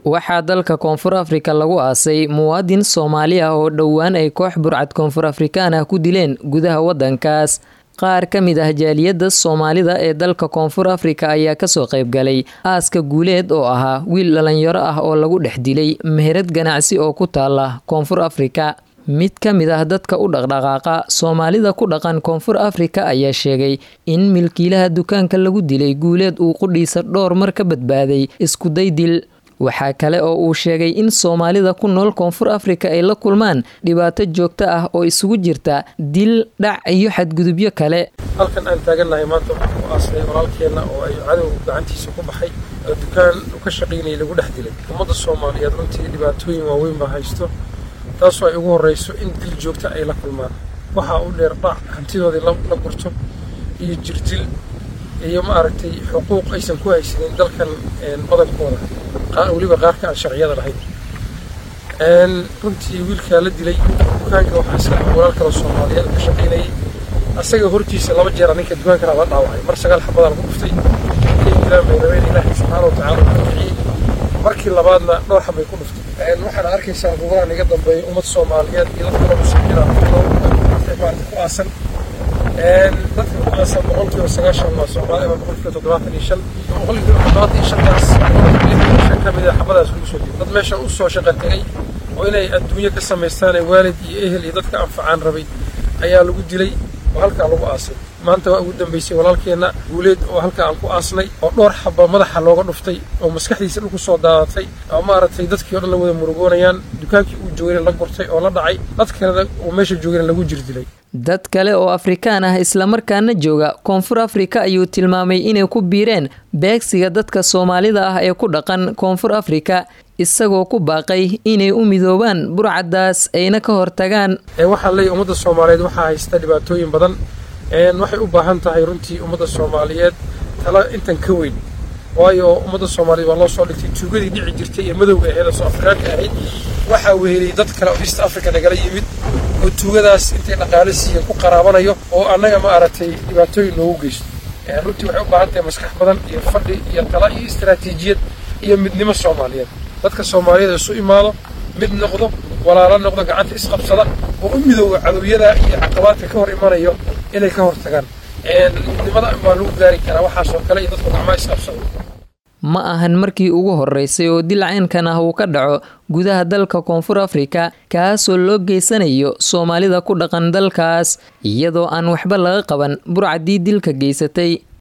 waxaa dalka Koonfur Afrika lagu aasay muwaadin Soomaali ah oo dhowaan ay koox burcad Koonfur Afrikaan ah ku dileen gudaha wadankaas. qaar ka mid ah jaaliyadda Soomaalida ee dalka Koonfur Afrika ayaa ka soo qayb galay aaska guuleed oo ahaa wiil dhalinyaro ah oo lagu dhex dilay meherad ganacsi oo ku taala Koonfur Afrika. mid ka mid ah dadka u dhaqdhaqaaqa Soomaalida ku dhaqan Koonfur Afrika ayaa sheegay in milkiilaha dukaanka lagu dilay guuleed uu qudhiisa dhowr mar ka badbaaday isku day dil. waxaa kale oo uu sheegay in Soomaalida ku nool Koonfur Afrika ay la kulmaan dhibaato joogto ah oo isugu jirta dil, dhac iyo xadgudubyo kale. halkan aan taaganahay maanta oo aasay walaalkeena oo ay cadow gacantiisa ku baxay dukaan ka shaqeynay lagu dhex dilay. ummadda Soomaaliyeed runtii dhibaatooyin waaweyn baa haysto, taasoo ay ugu horeyso in dil joogto ay la kulmaan. waxa uu dheer dhac hantidoodii la gurto iyo jirdil iyo maaragtay xuquuq aysan ku haysanin dalkan badankooda waliba qaarka aan sharciyada lahayn. runtii wiilka la dilay dukaanka waxaa iska walaal kale Soomaaliyeed ka shaqeynayay asaga hortiisa 2 jeer ninka dukaanka la dhaawacay mar 9 xabad lagu dhuftay ilaahay subhanahu wa ta'ala markii labaadna 2 xabay ku dhuftay. waxaan arkaysaa gobolaha naga dambeeyay ummad Soomaaliyeed iyo dadka muslimiinta ah ku aasan dadka ku aasan boqolkiiba 90 waa Soomaali ama boqolkiiba 75 kamid ah xabadaas lagu soo diiday. dad meesha u soo shaqo tagay oo inay adduunyo ka sameystaan waalid iyo ehel iyo dadka anfacaan rabay ayaa lagu dilay oo halka lagu aasay. maanta waa ugu dambeysay walaalkeena guuleed oo halka aan ku aasnay oo 2 xabba madaxa looga dhuftay oo maskaxdiisa dhulku soo daadatay oo maaragtay dadkii oo dhan la wada murugoonayaan. dukaankii uu joogay la gurtay oo la dhacay, dad kale oo meesha joogay lagu jirdilay. dad kale oo Afrikaan ah isla markaana jooga Koonfur Afrika ayuu tilmaamay inay ku biireen beegsiga dadka Soomaalida ah ee ku dhaqan Koonfur Afrika, isagoo ku baaqay inay u midoobaan burcadaas ayna ka hortagaan. waxaa leeyahay ummadda Soomaaliyeed waxaa haysta dhibaatooyin badan. waxay u baahan tahay runtii ummadda Soomaaliyeed tala intan ka weyn, waayo ummadda Soomaaliyeed waa loo soo dhigtay tuugadii dhici jirtay ee madowga ahayd oo Afrikaanka ahayd. waxaa wehelay dad kale oo East Africa nagala yimid oo tuugadaas intay dhaqaale siiyeen ku qaraabanayo oo annaga ma aragtay dhibaatooyin noogu geysto. runtii waxay u baahan tahay maskax badan iyo fadhi iyo tala iyo istiraatiijiyad iyo midnimo Soomaaliyeed. dadka Soomaaliyeed isu imaado, mid noqdo, walaalo noqdo, gacanta isqabsada oo u midooba cadowiyada iyo caqabaadka ka hor imanayo inay ka hortagaan. midnimada baa lagu gaari karaa waxaas oo kale iyo dadka gacmaha isqabsada. ma ahan markii ugu horeysay oo dil caynkan ah uu ka dhaco gudaha dalka Koonfur Afrika, kaasoo loo geysanayo Soomaalida ku dhaqan dalkaas iyadoo aan waxba laga qaban burcadii dilka geysatay.